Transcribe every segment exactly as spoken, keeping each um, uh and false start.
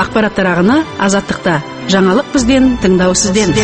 Ақпараттар ағыны Азаттықта. Жаңалық бізден, тыңдау сізден.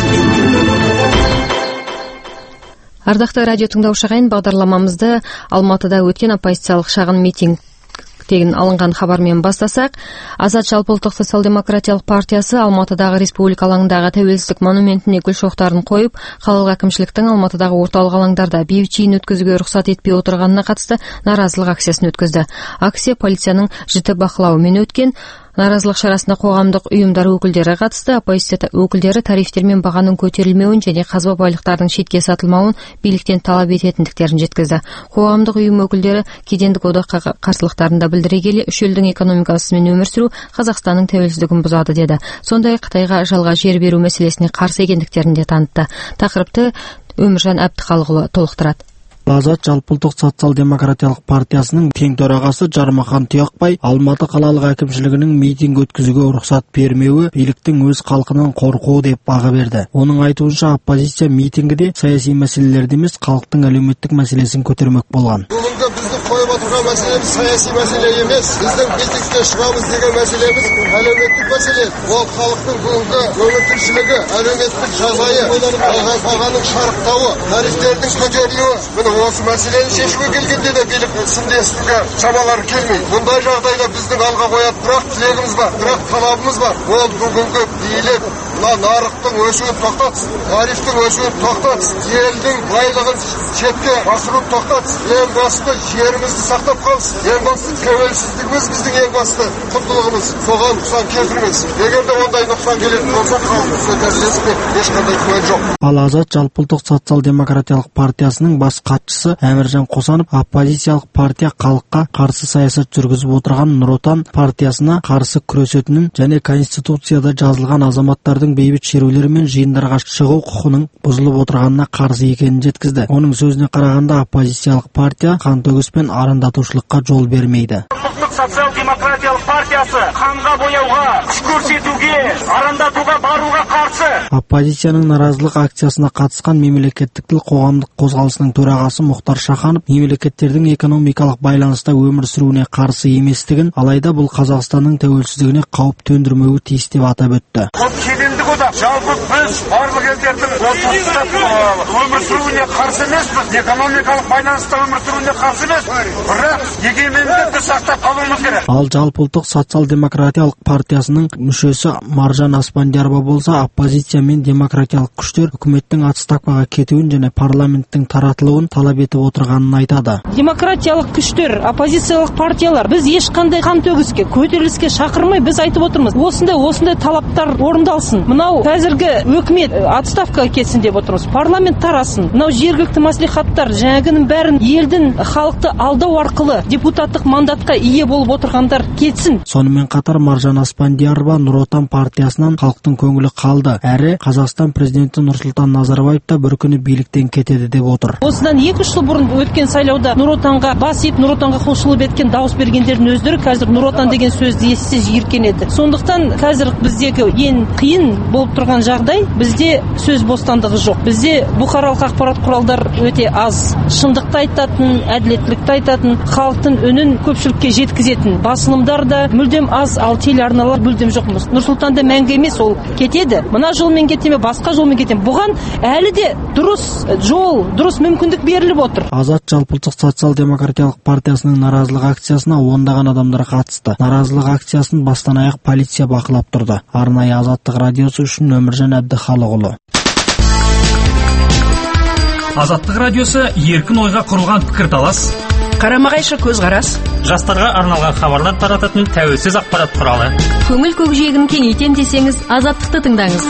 Ардақты радио тыңдаушы ағайын, бағдарламамызды Алматыда өткен оппозициялық шағын митинг тегін алынған хабармен бастасақ, Азат жалпыұлттық социал-демократиялық партиясы Алматыдағы республика алаңындағы тәуелсіздік монументіне гүл шоқтарын қойып, қалалық әкімшіліктің Алматыдағы орталық алаңдарда бейбіт жиын өткізуге рұқсат етпей отырғанына қатысты наразылық акциясын өткізді. Акция полицияның жіті бақылауымен өткен. Наразылық шарасына қоғамдық ұйымдар өкілдері қатысты. Оппозиция өкілдері тарифтер мен бағаның көтерілмеуін және қазба байлықтардың шетке сатылмауын биліктен талап ететіндіктерін жеткізді. Қоғамдық ұйым өкілдері кедендік одаққа қарсылықтарын да білдіре келе, үш елдің экономикасымен өмір сүру Қазақстанның тәуелсіздігін бұзады деді. Сондай Қытайға жалға жер беру мәселесіне қарсы екендіктерін де танытты. Тақырыпты Өміржан Әбдіхалықұлы толықтырады. Азат жалпыұлттық социал-демократиялық партиясының тең төрағасы Жармахан Тұяқбай Алматы қалалық әкімшілігінің митинг өткізуге рұқсат бермеуі биліктің өз халқынан қорқуы деп баға берді. Оның айтуынша, оппозиция митингіде саяси мәселелерді емес, халықтың әлеуметтік мәселесін көтермек болған. Бүгінгі біздің қойып отырған мәселеміз саяси мәселе емес. Біздің митингке шығамыз деген мәселеміз әлеуметтік мәселе. Ол халықтың бүгінгі өмір тіршілігі, әлеуметтік жағдайы, бағаның шарықтауы, тарифтердің көтерілуі. Осы мәселені шешуге келгенде де билік сындесуге шамалары келмейді. Бұндай жағдайда біздің алға қоятын бірақ тілегіміз бар, бірақ талабымыз бар. Ол бүгінгі билік нарықтың өсуін тоқтатсын, тарифтің өсуін тоқтатсын, елдің байлығын шетке асыруын тоқтатсын, ең басты жерімізді сақтап қалсын, ең басты тәуелсіздігіміз біздің ең басты құндылығымыз. Соған нұқсан келтірмесін. Егер де ондай нұқсан келетін болса, халықтың көтерілесіне ешқандай күмән жоқ. Ал Азат жалпыұлттық социал-демократиялық партиясының бас хатшысы Әміржан Қосанов оппозициялық партия халыққа қарсы саясат жүргізіп отырған Нұр Отан партиясына қарсы күресетінін және Конституцияда жазылған азаматтардың бейбіт шерулер мен жиындарға шығу құқының бұзылып отырғанына қарсы екенін жеткізді. Оның сөзіне қарағанда, оппозициялық партия қантөгіс пен арандатушылыққа жол бермейді. Социал-демократиялық партиясы қанға бояуға, күш көрсетуге, арандатуға баруға қарсы. Оппозицияның наразылық акциясына қатысқан мемлекеттік тіл қоғамдық қозғалысының төрағасы Мұхтар Шаханов мемлекеттердің экономикалық байланыста өмір сүруіне қарсы еместігін, алайда бұл Қазақстанның тәуелсіздігіне қауіп төндірмеуі тиіс деп атап өтті. Кедендік одақ, жалпы біз барлық елдердің өмір сүруіне қарсы емеспіз, экономикалық байланыста өмір сүруіне қарсы емеспіз, бірақ егемендікті сақтап қалуымыз керек. Ал жалпыұлттық социал-демократиялық партиясының мүшесі Маржан Аспандиярова болса, оппозиция мен демократиялық күштер үкіметтің отставкаға кетуін және парламенттің таратылуын талап етіп отырғанын айтады. Демократиялық күштер, оппозициялық партиялар біз ешқандай қантөгіске, көтеріліске шақырмай біз айтып отырмыз. Осындай осындай талаптар орындалсын. Мынау қазіргі үкімет отставкаға кетсін деп отырмыз. Парламент тарасын. Мынау жергілікті мәслихаттар жаңағының бәрін елдің халықты алдау арқылы депутаттық мандатқа ие болып отырғандар кетсін. Сонымен қатар Маржан Аспандиярова Нұр Отан партиясынан халықтың көңілі қалды, әрі Қазақстан президенті Нұрсұлтан Назарбаев та бір күні биліктен кетеді деп отыр. Осыдан екі үш жыл бұрын өткен сайлауда Нұр Отанға бас иіп, Нұр Отанға құлшылық еткен дауыс бергендердің өздері қазір Нұр Отан деген сөзді естісе жиіркенеді. Сондықтан қазір біздегі ең қиын болып тұрған жағдай, бізде сөз бостандығы жоқ. Бізде бұқаралық ақпарат құралдар өте аз. Шындықты айтатын, әділеттілікті айтатын, халықтың үнін көпшілікке жеткізетін басылымдар да мүлдем аз, ал телеарналар мүлдем жоқ. Нұрсұлтанда мәңгі емес, ол кетеді. Мына жолмен кетеме, басқа жолмен кетеме. Бұған әлі де дұрыс жол, дұрыс мүмкіндік беріліп отыр. Азат жалпыұлттық социал-демократиялық партиясының наразылық акциясына ондаған адамдар қатысты. Наразылық акциясын бастан аяқ полиция бақылап тұрды. Арнайы Азаттық радиосы үшін Өміржан Әбдіхалықұлы. Азаттық радиосы еркін ойға құрылған пікірталас, қарама-қайшы көзқарас, жастарға арналған хабарлар тарататын тәуелсіз ақпарат құралы. Көңіл көкжиегін кеңейтем десеңіз, Азаттықты тыңдаңыз.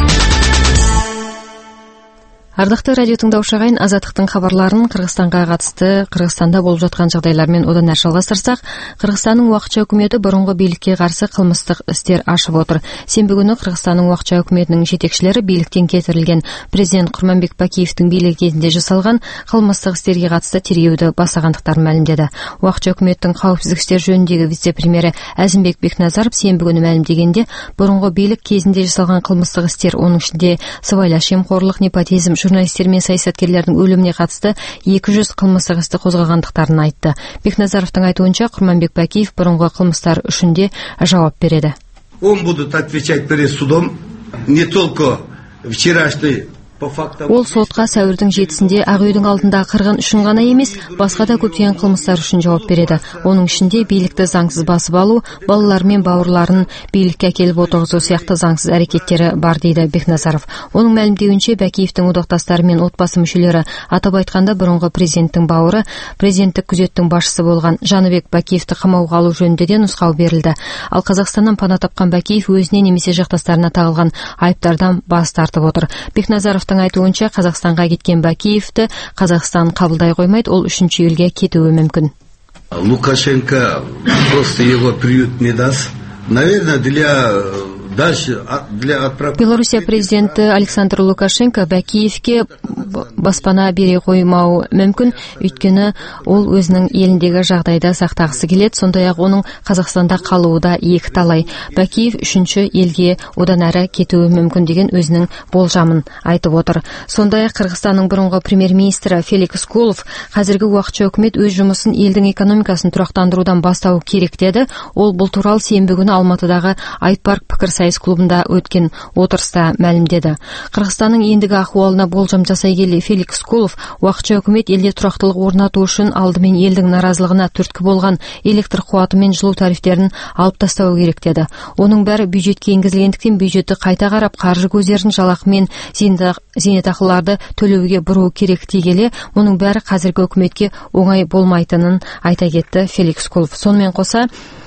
Ардақты радио тыңдаушы ағайын, Азаттықтың хабарларын Қырғызстанға қатысты, Қырғызстанда болып жатқан жағдайлармен одан әрі жалғастырсақ, Қырғызстанның уақытша үкіметі бұрынғы билікке қарсы қылмыстық істер ашып отыр. Сенбі күні Қырғызстанның уақытша үкіметінің жетекшілері биліктен кетірілген президент Құрманбек Бакиевтің билігі кезінде жасалған қылмыстық істерге қатысты тергеуді бастағандықтарын мәлімдеді. Уақытша үкіметтің қауіпсіздік істер жөніндегі вице-премьері Әзімбек Бекназаров сенбі күні мәлімдегенде, бұрынғы билік кезінде жасалған қылмыстық істер, оның ішінде сыбайлас жемқорлық, непотизм, журналистер мен саясаткерлердің өліміне қатысты екі жүз қылмыстық істі қозғағандықтарын айтты. Бекназаровтың айтуынша, Құрманбек Бакиев бұрынғы қылмыстар үшін де жауап береді. он будет отвечать перед судом не только вчерашний. Ол сотқа сәуірдің жетісінде Ақ үйдің алдында қырғын үшін ғана емес, басқа да көптеген қылмыстар үшін жауап береді. Оның ішінде билікті заңсыз басып алу, балалар мен бауырларын билікке әкеліп отырғызу сияқты заңсыз әрекеттері бар дейді Бекназаров. Оның мәлімдеуінше Бәкиевтің одақтастары мен отбасы мүшелері, атап айтқанда бұрынғы президенттің бауыры, президенттік күзеттің басшысы болған Жаныбек Бәкиевті қамауға алу жөнінде де нұсқау берілді. Ал Қазақстаннан пана тапқан Бәкиев өзіне немесе жақтастарына тағылған айыптардан бас тартып отыр. Бекназаров айтуынша Қазақстанға кеткен Бәкиевті Қазақстан қабылдай қоймайды, ол үшінші елге кетуі мүмкін. Лукашенко просто его приют не даст. Наверное, для Белоруссия президенті Александр Лукашенко Бәкиевке баспана бере қоймауы мүмкін, өйткені ол өзінің еліндегі жағдайда сақтағысы келеді, сондай-ақ оның Қазақстанда қалуы да екі талай. Бәкиев үшінші елге одан әрі кетуі мүмкін деген өзінің болжамын айтып отыр. Сондай-ақ Қырғызстанның бұрынғы премьер-министрі Феликс Кулов қазіргі уақытша үкімет өз жұмысын елдің экономикасын тұрақтандырудан бастауы керек деді. Ол бұл туралы сенбі күні Алматыдағы Айтпарк пікір сайыс клубында өткен отырыста мәлімдеді. Қырғызстанның ендігі ахуалына болжам жасай келе Феликс Кулов уақытша үкімет елде тұрақтылық орнату үшін алдымен елдің наразылығына түрткі болған электр қуаты мен жылу тарифтерін алып тастау керек деді. Оның бәрі бюджетке енгізілгендіктен бюджетті қайта қарап қаржы көздерін жалақы мен зейнетақыларды төлеуге бұру керек дей келе, мұның бәрі қазіргі үкіметке оңай болмайтынын айта кетті Феликс Кулов. Сонымен қоса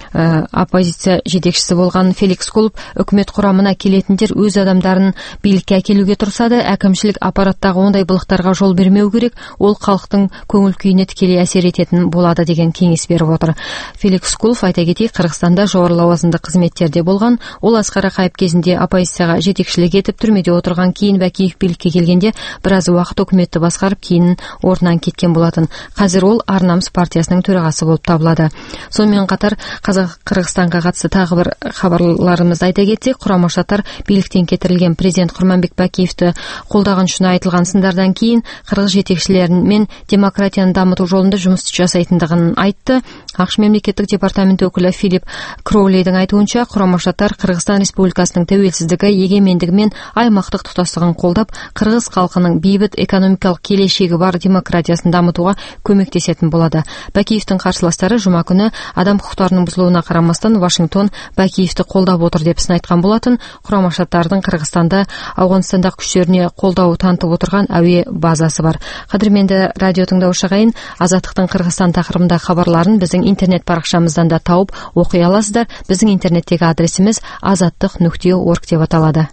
оппозиция жетекшісі болған Феликс Кулов үкімет құрамына келетіндер өз адамдарын билікке әкелуге тұрсады, әкімшілік аппараттағы ондай былықтарға жол бермеу керек, ол халықтың көңіл күйіне тікелей әсер ететін болады деген кеңес беріп отыр. Феликс Кулов айта кетейік, Қырғызстанда жоғары лауазымды қызметтерде болған, ол Асқар Ақаев кезінде оппозицияға жетекшілік етіп түрмеде отырған, кейін Бәкиев билікке келгенде біраз уақыт үкіметті басқарып, кейін орнынан кеткен болатын. Қазір ол Ар-намыс партиясының төрағасы болып табылады. Сонымен қатар Қырғызстанға қатысты тағы бір хабарларымызды айта кетсек, Құрама Штаттар биліктен кетірілген президент Құрманбек Бәкиевті қолдаған үшін айтылған сындардан кейін қырғыз жетекшілерімен демократияны дамыту жолында жұмыс жасайтындығын айтты. Ақш мемлекеттік департаменті өкілі Филипп Кроулейдің айтуынша, Құрама Штаттар Қырғызстан Республикасының тәуелсіздігі, егемендігі мен аймақтық тұтастығын қолдап, қырғыз халқының бейбіт экономикалық келешегі бар демократиясын дамытуға көмектесетін болады. Бәкиевтің қарсыластары жұма күні адам құқықтарының бұзылуына қарамастан Вашингтон Бәкиевті қолдап отыр деп сын айтқан болатын. Құрама Штаттардың Қырғызстанда Ауғанстандағы күштеріне қолдау танытып отырған әуе базасы бар. Қадірменді радио тыңдаушы ағайын, Азаттықтың Қырғызстан тақырыбында хабарларын біздің интернет парақшамыздан да тауып оқи аласыздар. Біздің интернеттегі адресіміз азаттық нүкте орг деп аталады.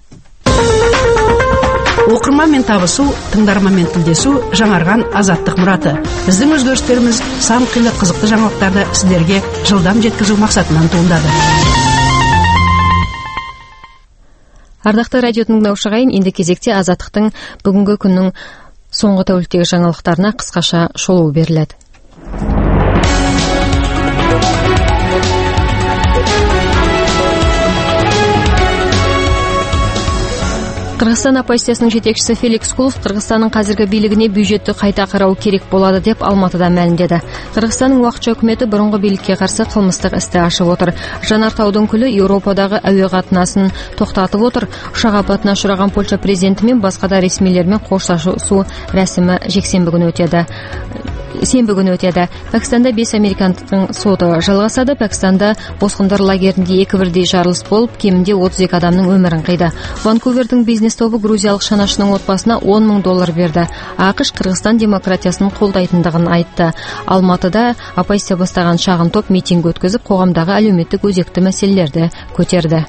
Оқырманмен табысу, тыңдарманмен тілдесу жаңарған азаттық мұраты. Біздің өзгерістеріміз сан қилы қызықты жаңалықтарды сіздерге жылдам жеткізу мақсатынан туындады. Ардақты радио тыңдаушы ағайын, енді кезекте азаттықтың бүгінгі күннің соңғы тәуліктегі жаңалықтарына қысқаша шолу беріледі. Қырғызстан оппозициясының жетекшісі Феликс Кулов Қырғызстанның қазіргі билігіне бюджетті қайта қарау керек болады деп Алматыда мәлімдеді. Қырғызстанның уақытша үкіметі бұрынғы билікке қарсы қылмыстық істі ашып отыр. Жанартаудың күлі Еуропадағы әуе қатынасын тоқтатып отыр. Ұшақ апатына ұшыраған Польша президенті мен басқа да ресмилермен қоштасу рәсімі жексенбі күні өтеді. Сенбі күні өтеді. Пәкістанда бес американдықтың соты жалғасады. Пәкістанда босқындар лагерінде екі бірдей жарылыс болып, кемінде отыз екі адамның өмірін қиды. Ванкувердің бизнес тобы грузиялық шанашының отбасына он мың доллар берді. ақш Қырғызстан демократиясын қолдайтындығын айтты. Алматыда оппозиция бастаған шағын топ митинг өткізіп, қоғамдағы әлеуметтік өзекті мәселелерді көтерді.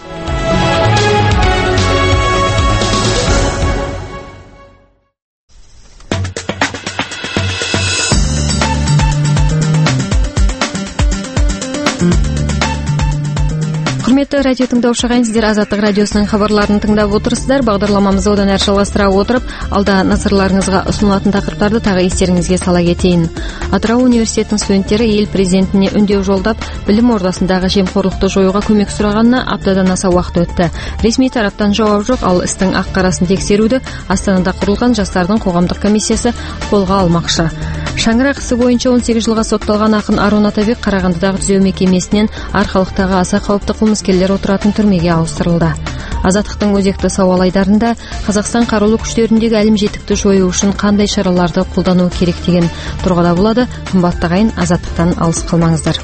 Құрметті радио тыңдаушы ағайын, сіздер Азаттық радиосының хабарларын тыңдап отырсыздар. Бағдарламамызды одан әрі жалғастыра отырып, алда назарларыңызға ұсынылатын тақырыптарды тағы естеріңізге сала кетейін. Атырау университетінің студенттері ел президентіне үндеу жолдап, білім ордасындағы жемқорлықты жоюға көмек сұрағанына аптадан аса уақыт өтті. Ресми тараптан жауап жоқ, ал істің ақ-қарасын тексеруді Астанада құрылған жастардың қоғамдық комиссиясы қолға алмақшы. Шаңырақ ісі бойынша он сегіз жылға сотталған ақын Арон Атабек Қарағандыдағы түзеу мекемесінен арқалықтағы аса қауіпті қылмыс қылмыскерлер отыратын түрмеге ауыстырылды. Азаттықтың өзекті сауал айдарында Қазақстан қарулы күштеріндегі әлімжеттікті жою үшін қандай шараларды қолдану керек деген тұрғыда болады. Қымбатты ағайын, Азаттықтан алыс қалмаңыздар.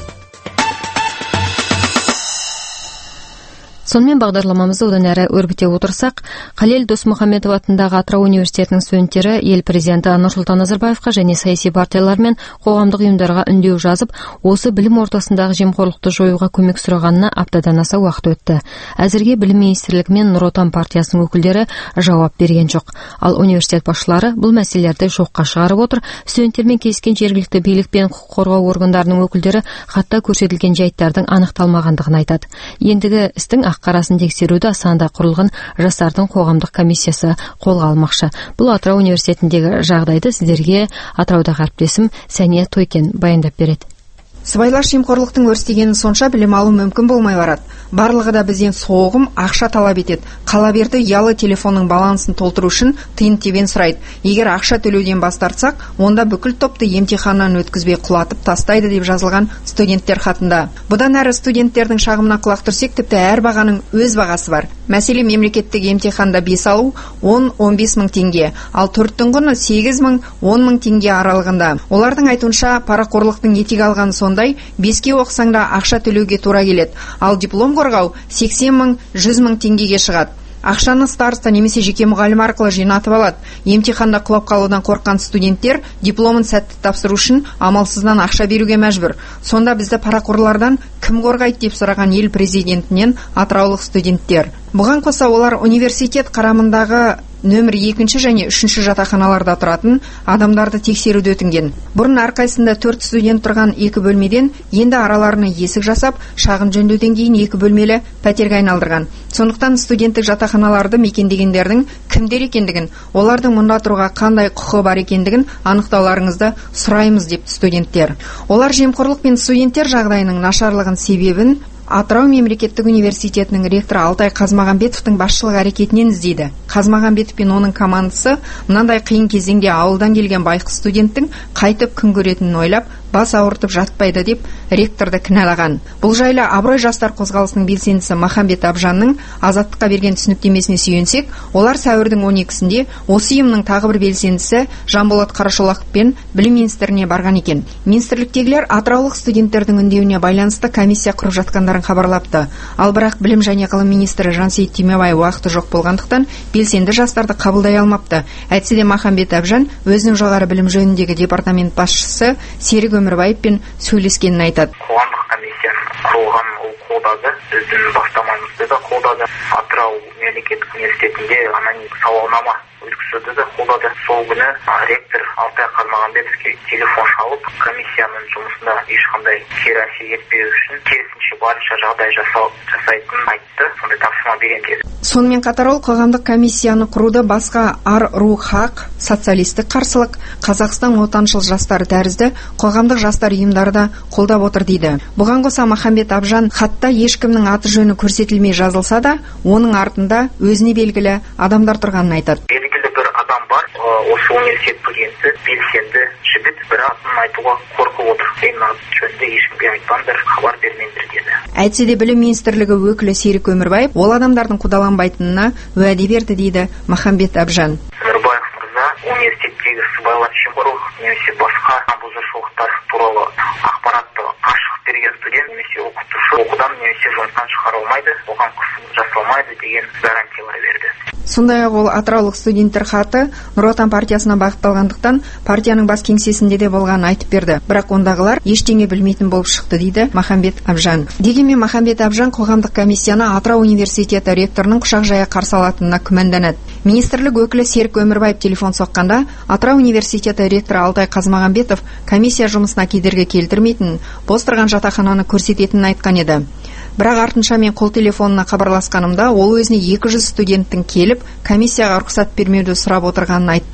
Сонымен бағдарламамызды одан әрі өрбіте отырсақ, Қалел Досмұхамедов атындағы Атырау университетінің студенттері ел президенті Нұрсұлтан Назарбаевқа және саяси партиялар мен қоғамдық ұйымдарға үндеу жазып, осы білім ортасындағы жемқорлықты жоюға көмек сұрағанына аптадан аса уақыт өтті. Әзірге білім министрлігі мен Нұр Отан партиясының өкілдері жауап берген жоқ. Ал университет басшылары бұл мәселелерді жоққа шығарып отыр. Студенттермен кездескен жергілікті билік пен құқық қорғау органдарының өкілдері хатта көрсетілген жайттардың анықталмағандығын айтады. Ендігі істің қарасын тексеруді Астанада құрылған жастардың қоғамдық комиссиясы қолға алмақшы. Бұл Атырау университетіндегі жағдайды сіздерге Атыраудағы әріптесім Сәния Тойкен баяндап береді. Сыбайлас жемқорлықтың өрістегені сонша білім алу мүмкін болмай барады. Барлығы да бізден соғым, ақша талап етеді. Қала берді ұялы телефонның балансын толтыру үшін тиын тебен сұрайды. Егер ақша төлеуден бас тартсақ, онда бүкіл топты емтиханнан өткізбей құлатып тастайды деп жазылған студенттер хатында. Бұдан әрі студенттердің шағымына құлақ түрсек, тіпті әр бағаның өз бағасы бар. Мәселе мемлекеттік емтиханда бес алу он он бес мың теңге, ал төрттің құны сегіз мың он мың теңге аралығында. Олардың айтуынша парақорлықтың етек алған сондай, беске оқысаң да ақша төлеуге тура келеді. Ал диплом қорғау сексен мың жүз мың теңгеге шығады. Ақшаны староста немесе жеке мұғалім арқылы жинатып алады. Емтиханда құлап қалудан қорыққан студенттер дипломын сәтті тапсыру үшін амалсыздан ақша беруге мәжбүр. Сонда бізді парақорлардан кім қорғайды деп сұраған ел президентінен атыраулық студенттер. Бұған қоса олар университет қарамындағы нөмір екінші және үшінші жатақханаларда тұратын адамдарды тексеруді өтінген. Бұрын әрқайсында төрт студент тұрған екі бөлмеден енді араларына есік жасап, шағын жөндеуден кейін екі бөлмелі пәтерге айналдырған. Сондықтан студенттік жатақханаларды мекендегендердің кімдер екендігін, олардың мұнда тұруға қандай құқы бар екендігін анықтауларыңызды сұраймыз деп студенттер. Олар жемқорлық пен студенттер жағдайының нашарлығын себебін Атырау мемлекеттік университетінің ректоры Алтай Қазмағамбетовтың басшылық әрекетінен іздейді. Қазмағамбетов пен оның командасы мынандай қиын кезеңде ауылдан келген байқы студенттің қайтып күн көретінін ойлап, бас ауыртып жатпайды деп ректорды кінәлаған. Бұл жайлы Абырой жастар қозғалысының белсендісі Махамбет Абжанның Азаттыққа берген түсініктемесіне сүйенсек, олар сәуірдің он екісінде осы ұйымның тағы бір белсендісі Жанболат Қарашолақов пен білім министріне барған екен. Министрліктегілер атыраулық студенттердің үндеуіне байланысты комиссия құрып жатқандарын хабарлапты. Ал бірақ білім және ғылым министрі Жансейіт Түймебаев уақыты жоқ болғандықтан белсенді жастарды қабылдай алмапты. Әйтсе де Махамбет Абжан өзінің жоғары білім жөніндегі департамент басшысы Серік Өмірбаевпен сөйлескенін айтады. Қоғамдық комиссияның құрылғанын ол қолдады, біздің бастамамызды да қолдады. Атырау мемлекеттік университетінде аноним сауалнама өткізуді де қолдады. Сол күні ректор Алтай Қазмағамбетовке телефон шалып, комиссияның жұмысында ешқандай кері әсер етпеу үшін керісінше барынша жағдай жасайтынын айтты. Сондай тапсырма берген деді. Сонымен қатар ол қоғамдық комиссияны құруды басқа ар-ру-хақ, социалистік қарсылық, Қазақстан отаншыл жастары тәрізді қоғамдық жастар ұйымдары да қолдап отыр дейді. Бұған қоса Махамбет Абжан хатта ешкімнің аты жөні көрсетілмей жазылса да, оның артында өзіне белгілі адамдар тұрғанын айтады. Белгілі бір адам бар, осы университет студенті, белсенді жігіт, бір атын айтуға қорқып отыр. Мен аты жөнінде ешкімге айтпаңдар, хабар бермеңдер деді. Әйтсе де білім министрлігі өкілі Серік Өмірбаев ол адамдардың қудаланбайтынына уәде берді дейді Махамбет Абжан. Өмірбаев мырза университеттегі сыбайлас жемқорлық немесе басқа бұзушылықтар туралы ақпаратты ашық берген студент немесе оқытушы оқудан немесе жұмыстан шығарылмайды, оған қысым жасалмайды деген гарантиялар берді. Сондай-ақ ол атыраулық студенттер хаты Нұр Отан партиясына бағытталғандықтан партияның бас кеңсесінде де болғанын айтып берді. Бірақ ондағылар ештеңе білмейтін болып шықты дейді Махамбет Абжан. Дегенмен Махамбет Абжан қоғамдық комиссияны Атырау университеті ректорының құшақ жая қарсы алатынына күмәнданады. Министрлік өкілі Серік Өмірбаев телефон соққанда Атырау университеті ректоры Алтай Қазмағамбетов комиссия жұмысына кедергі келтірмейтінін, бос тұрған жатақхананы көрсететінін айтқан еді. Бірақ артынша мен қол телефонына хабарласқанымда ол өзіне екі жүз студенттің келіп комиссияға рұқсат бермеуді сұрап отырғанын айтты.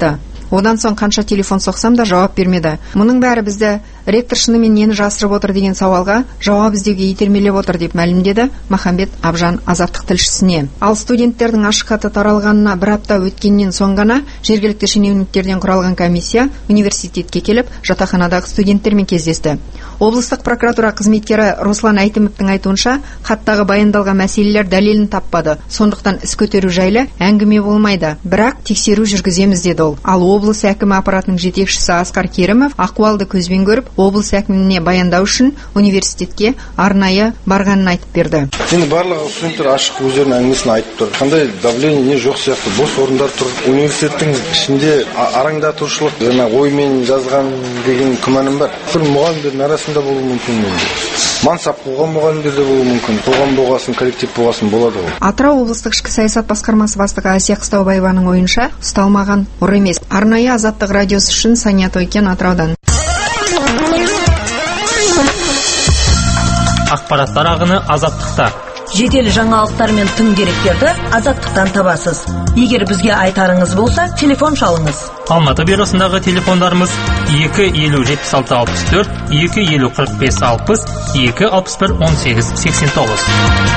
Одан соң қанша телефон соқсам да жауап бермеді. Мұның бәрі бізді ректор шынымен нені жасырып отыр деген сауалға жауап іздеуге итермелеп отыр деп мәлімдеді Махамбет Абжан Азаттық тілшісіне. Ал студенттердің ашық хаты таралғанына бір апта өткеннен соң ғана жергілікті шенеуніктерден құралған комиссия университетке келіп жатақханадағы студенттермен кездесті. Облыстық прокуратура қызметкері Руслан Әйтімовтің айтуынша, хаттағы баяндалған мәселелер дәлелін таппады. Сондықтан іс көтеру жайлы әңгіме болмайды. Бірақ тексеру жүргіземіз деді ол. Ал облыс әкімі аппаратының жетекшісі Асқар Керімов ахуалды көзбен көріп, облыс әкіміне баяндау үшін университетке арнайы барғанын айтып берді. Енді барлығы студенттер ашық өздерінің әңгімесін айтып тұр. Қандай давление не жоқ сияқты, бос орындар тұр. Университеттің ішінде араңдатушылық, жаңа оймен жазған деген күмәнім бар. Бұл мұғалімдердің арасында болуы мүмкін енді. Мансап қоғам мұғалімдер де болуы мүмкін. Қоғам болғасын, коллектив болғасын болады ғой. Атырау облыстық ішкі саясат басқармасы бастығы Асия Қыстаубаеваның ойынша, ұсталмаған ұр емес. Арнайы Азаттық радиосы үшін Сания Тойкен, Атыраудан. Ақпараттар ағыны Азаттықта. Жетелі жаңалықтар мен тың деректерді Азаттықтан табасыз. Егер бізге айтарыңыз болса, телефон шалыңыз. Алматы бюросындағы телефондарымыз екі елу жетпіс алты алпыс төрт, екі елу қырық бес алпыс, екі алпыс бір он сегіз сексен тоғыз.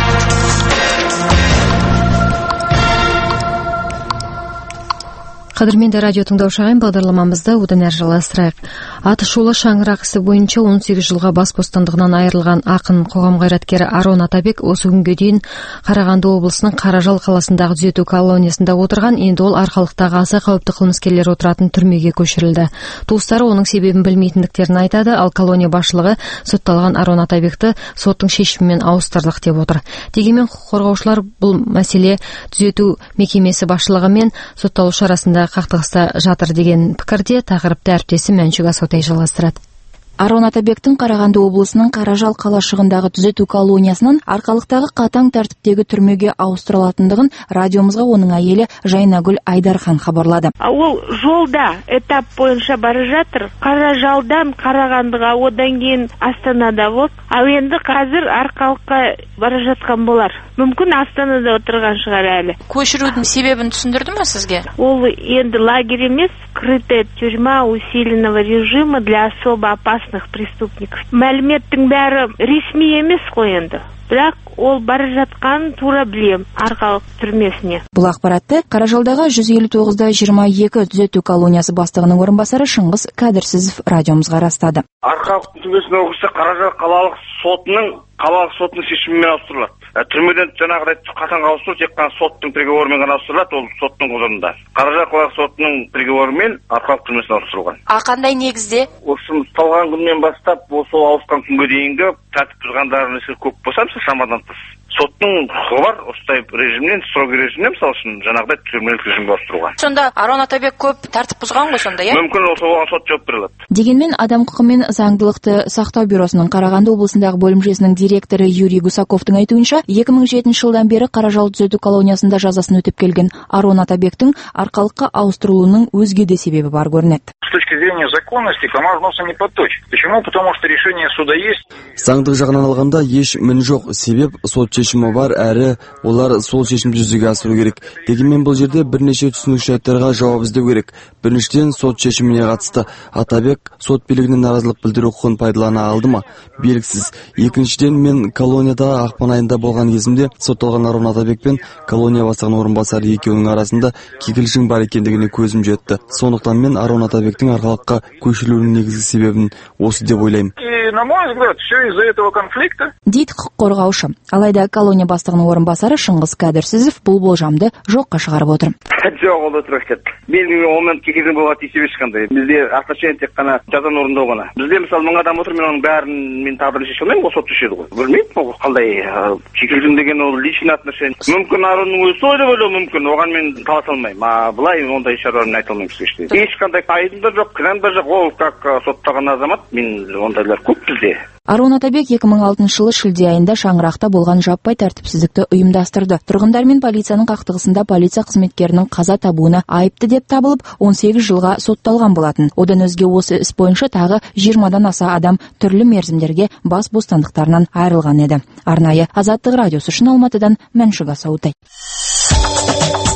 Қадірменді радио тыңдаушы ағайын, бағдарламамызды одан әрі жалғастырайық. Атышулы шаңырақ ісі бойынша он сегіз жылға бас бостандығынан айырылған ақын, қоғам қайраткері Арон Атабек осы күнге дейін Қарағанды облысының Қаражал қаласындағы түзету колониясында отырған, енді ол арқалықтағы аса қауіпті қылмыскерлер отыратын түрмеге көшірілді. Туыстары оның себебін білмейтіндіктерін айтады, ал колония басшылығы сотталған Арон Атабекті соттың шешімімен ауыстырдық деп отыр. Дегенмен құқық қорғаушылар бұл мәселе түзету мекемесі басшылығы мен сотталушы арасында қақтығыста жатыр деген пікірде. Тақырыпты әріптесі Мәншүк Асаутай жалғастырады. Арон Атабектің Қарағанды облысының Қаражал қалашығындағы түзету колониясынан арқалықтағы қатаң тәртіптегі түрмеге ауыстырылатындығын радиомызға оның әйелі Жайнагүл Айдархан хабарлады. Ол жолда этап бойынша бара жатыр. Қаражалдан Қарағандыға, одан кейін Астанада болды. Ал енді қазір арқалыққа бара жатқан болар. Мүмкін Астанада отырған шығар әлі. Көшірудің себебін түсіндірді ме сізге? Ол енді лагерь емес, скрытая тюрьма усиленного режима для особо опасных преступников. Мәліметтің бәрі ресми емес қой енді. Бірақ ол бара жатқан тура білем арқалық түрмесіне. Бұл ақпаратты Қаражалдағы жүз елу тоғыз да жиырма екі түзету колониясы бастығының орынбасары Шыңғыс Кәдірсізов радиомызға растады. Арқалық түрмесіне оқыса Қаражал қалалық сотының қалалық сотының шешімімен ауыстырылады. Түрмеден жаңағыдай қатаң ауыстыру тек қана соттың приговорымен ғана ауыстырылады, ол соттың құзырында. Қаражал қалалық сотының приговорымен арқалық түрмесіне ауыстырылған. А қандай негізде? Осы ұсталған күннен бастап, осы ауысқан күнге дейінгі тәртіп бұзғандардың ісі көп болса, шамадан тыс. Соттың құқығы бар, осылай режимнен, строгий режимнен, мысалы үшін жаңағыдай түрмелік режимге ауыстыруға. Сонда Арон Атабек көп тәртіп бұзған ғой сонда, иә? Мүмкін оған сот жауап беріледі. Дегенмен адам құқы мен заңдылықты сақтау бюросының Қарағанды облысындағы бөлімшесінің директоры Юрий Гусаковтың айтуынша, екі мың жетінші жылдан бері Қаражал түзету колониясында жазасын өтеп келген Арон Атабектің арқалыққа ауыстырылуының өзге де себебі бар көрінеді. С точки зрения законности комар носа не подточит. Почему? Потому что решение суда есть. Заңдық жағынан алғанда еш мін жоқ, себеп сот шешімі бар, әрі олар сол шешімді жүзеге асыру керек. Дегенмен бұл жерде бірнеше түсінушілерге жауап іздеу керек. Біріншіден сот шешіміне қатысты Атабек сот билігіне наразылық білдіру құқығын пайдалана алды ма? Белгісіз. Екіншіден мен колонияда ақпан айында болған кезімде сотталған Арон Атабек пен колония бастығының орынбасары екеуінің арасында кикілжің бар екендігіне көзім жетті. Сондықтан мен Арон Атабектің арқалыққа көшірілуінің негізгі себебін осы деп ойлаймын. На мой взгляд, все из-за этого конфликта. Дейді құқық қорғаушы. Алайда колония бастығының орынбасары Шыңғыс Кәдірсізов бұл болжамды жоққа шығарып отыр. Жоқ, ол өтірік кетті. Белгілі момент кикілжің болады есеп ешқандай. Бізде отношение тек қана жазаны орындау ғана. Бізде мысалы мың адам отыр, мен оның бәрін мен тағдырын шеше алмаймын, ол сот шешеді ғой. Білмеймін ол қандай кикілжің деген ол личный отношение. Мүмкін Аронның өзі ойлап ойлауы мүмкін, оған мен таласа алмаймын. А былай ондай шаруаны айта алмаймын сізге. Ешқандай айыбым да жоқ, кінәм да жоқ. Ол как сотталған азамат, мен ондайлар көп бізде. Арон Атабек екі мың алтыншы жылы шілде айында шаңырақта болған жаппай тәртіпсіздікті ұйымдастырды. Тұрғындар мен полицияның қақтығысында полиция қызметкерінің қаза табуына айыпты деп табылып, он сегіз жылға сотталған болатын. Одан өзге осы іс бойынша тағы жиырмадан аса адам түрлі мерзімдерге бас бостандықтарынан айырылған еді. Арнайы Азаттық радиосы үшін Алматыдан Мәншүк Асаутай.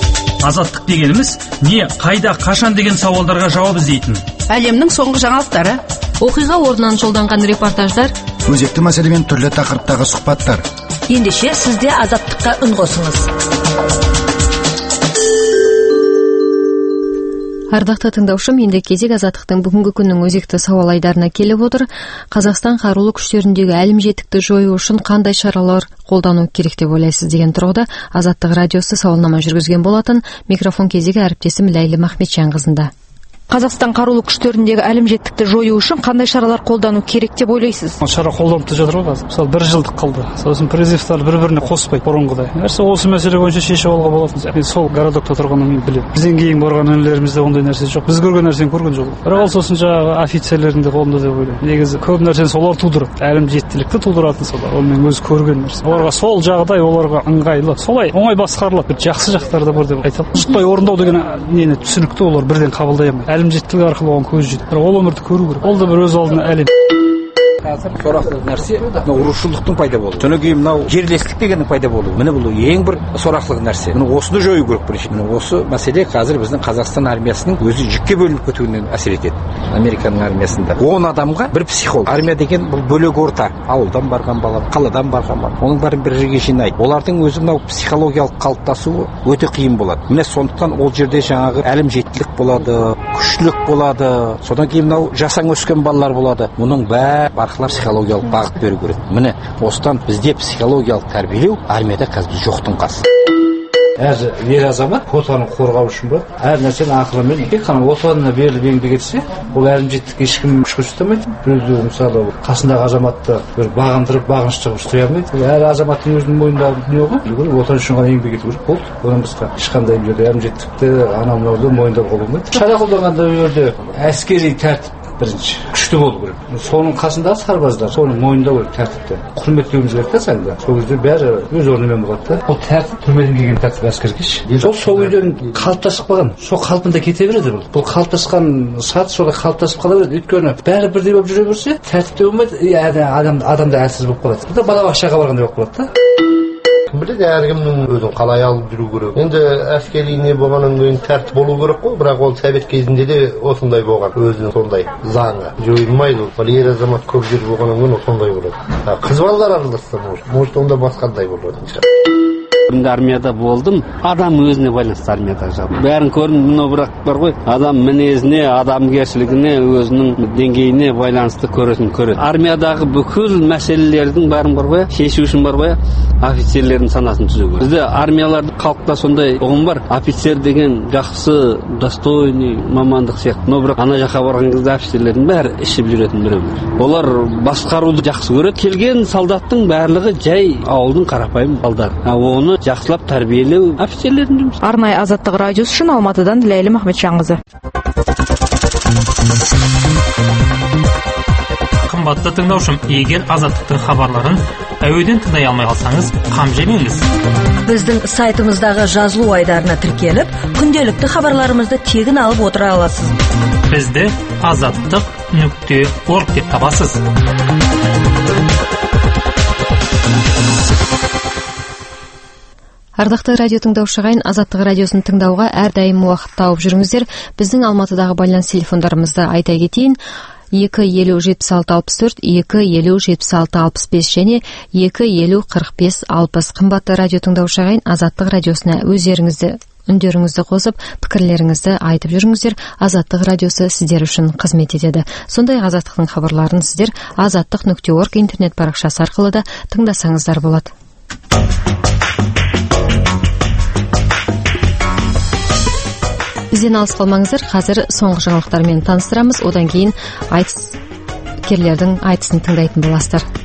Азаттық дегеніміз не, қайда, қашан деген сауалдарға жауап іздейтін. Әлемнің соңғы жаңалықтары, оқиға орнынан жолданған репортаждар, өзекті мәселемен түрлі тақырыптағы сұхбаттар. Ендеше сізде азаттыққа үн қосыңыз. Ардақты тыңдаушым, енді кезек азаттықтың бүгінгі күннің өзекті сауал айдарына келіп отыр. Қазақстан қарулы күштеріндегі әлімжеттікті жою үшін қандай шаралар қолдану керек деп ойлайсыз деген тұрғыда Азаттық радиосы сауалнама жүргізген болатын. Микрофон кезегі әріптесім Ләйлі Махметжанқызында. Қазақстан қарулы күштеріндегі әлімжеттікті жою үшін қандай шаралар қолдану керек деп ойлайсыз? Шара қолданып та жатыр ғой қазір. Мысалы, бір жылдық қалды. Сосын призывтар бір-біріне қоспайды бұрынғыдай. Нәрсе осы мәселе бойынша шешіп алуға болатын. Мен сол городокта тұрғаннан кейін білемін. Бізден кейін барған інілерімізде ондай нәрсе жоқ. Біз көрген нәрсені көрген жоқ. Бірақ ол сосын жаңағы офицерлердің де қолында деп ойлаймын. Негізі көп нәрсені солар тудырады. Әлімжеттілікті тудыратын солар. Ол мен өз көрген нәрсе. Оларға сол жағдай оларға ыңғайлы. Солай оңай басқарылады. Жақсы жақтары да бар деп айтамын. Жықпай орындау деген нені түсінікті олар бірден қабылдай алмайды. Әлімжеттілік арқылы оған көз жетеді. Бірақ ол өмірді көру керек. Ол да бір өз алдына әлем. Қазір сорақлық нәрсе мынау ұрушылықтың пайда болуы. Содан кейін мынау жерлестік дегеннің пайда болуы. Міне бұл ең бір сорақлық нәрсе. Міне осыны жою керек бірінші. Міне осы мәселе қазір біздің Қазақстан армиясының өзі жікке бөлініп кетуіне әсер етеді. Американың армиясында он адамға бір психолог. Армия деген бұл бөлек орта. Ауылдан барған бала, қаладан барған бала. Оның бәрін бір жерге жинайды. Олардың өзі мынау психологиялық қалыптасуы өте қиын болады. Міне сондықтан ол жерде жаңағы әлімжеттілік болады, күштілік болады. Содан кейін мынау жасаң өскен балалар болады. Мұның бәрі психологиялық бағыт беру керек. Міне осыдан бізде психологиялық тәрбиелеу армияда қазір жоқтың қасы. Әр ер азамат отанын қорғау үшін бар. Әр нәрсені ақылымен тек қана отанына беріліп еңбек етсе, ол әлімжеттікке ешкім күш көрсетемейді. Біреулер мысалы қасындағы азаматты бір бағындырып, бағынышты ұстай алмайды. Әр азаматтың өзінің мойнындағы дүние ғой. Отан үшін ғана еңбек ету керек болды. Одан басқа ешқандай жерде әлімжеттікті анау мынауды мойындауға болмайды. Шара қолданғанда жерде әскери тәртіп бірінші күшті болу керек. Соның қасындағы сарбаздар соны мойындау керек тәртіпті. Құрметтеуіміз керек та сәнді. Сол кезде бәрі өз орнымен болады да. Ол тәртіп түрмеден келген тәртіп әскерге. Сол сол үйден қалыптасып қалған. Сол қалпында кете береді бұл. Бұл қалыптасқан сат солай қалыптасып қала береді. Өйткені бәрі бірдей болып жүре берсе, тәртіп те болмайды, адам адам да әлсіз болып қалады. Бұл балабақшаға барғандай болып қалады да. Кім біледі, әркімнің өзін қалай алып жүру керек. Енді әскери не болғаннан кейін тәртіп болу керек қой, бірақ ол совет кезінде де осындай болған. Өзінің сондай заңы жойылмайды. Ол ер азамат көп жер болғаннан кейін сондай болады. Қыз балалар араласса, может, онда басқандай болады шығар. Мен армияда болдым. Адам өзіне байланысты армияда жалпы. Бәрін көрдім, мынау бірақ бар ғой. Адам мінезіне, адамгершілігіне, өзінің деңгейіне байланысты көретін көреді. Армиядағы бүкіл мәселелердің бәрін бар ғой, шешу үшін бар ғой, офицерлердің санасын түзеу керек. Бізде армияларда халықта сондай ұғым бар. Офицер деген жақсы, достойный мамандық сияқты. Но бірақ ана жаққа барған кезде офицерлердің бәрі ішіп жүретін біреулер. Олар басқаруды жақсы көреді. Келген солдаттың барлығы жай ауылдың қарапайым балдары. Оны жақсылап тәрбиелеу офицерлердің жұмысы. Арнайы Азаттық радиосы үшін Алматыдан Ләйлі Махметжанқызы. Қымбатты тыңдаушым, егер Азаттықтың хабарларын әуеден тыңдай алмай қалсаңыз, қам жемеңіз. Біздің сайтымыздағы жазылу айдарына тіркеліп, күнделікті хабарларымызды тегін алып отыра аласыз. Бізді азаттық нүкте орг деп табасыз. Ардақты радио тыңдаушығайын, Азаттық радиосын тыңдауға әрдайым уақыт тауып жүріңіздер. Біздің Алматыдағы байланыс телефондарымызды айта кетейін. екі елу жетпіс алты алпыс төрт, екі елу жетпіс алты алпыс бес және екі елу қырық бес алпыс. Қымбатты радио тыңдаушығайын, Азаттық радиосына өздеріңізді үндеріңізді қосып, пікірлеріңізді айтып жүріңіздер. Азаттық радиосы сіздер үшін қызмет етеді. Сондай Азаттықтың хабарларын сіздер азаттық нүкте орг интернет парақшасы арқылы да тыңдасаңыздар болады. Бізден алыс қалмаңыздар, қазір соңғы жаңалықтармен таныстырамыз, одан кейін айтыс керлердің айтысын тыңдайтын боласыздар.